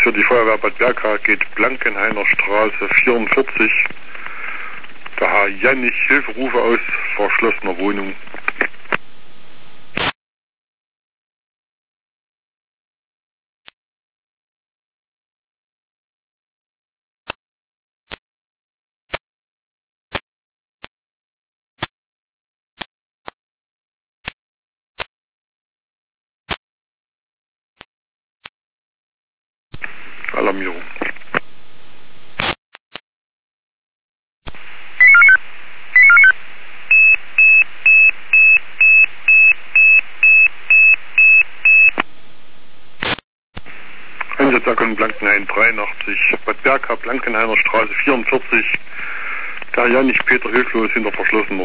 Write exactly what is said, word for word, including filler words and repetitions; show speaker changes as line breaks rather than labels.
für die Feuerwehr Bad Berka geht Blankenhainer Straße vierundvierzig. Der Herr Janich, Hilferufe aus verschlossener Wohnung. Alarmierung. Einsatzaktion Blankenhain dreiundachtzig, Bad Berka, Blankenhainer Straße vierundvierzig. Der Janich Peter hilflos hinter verschlossener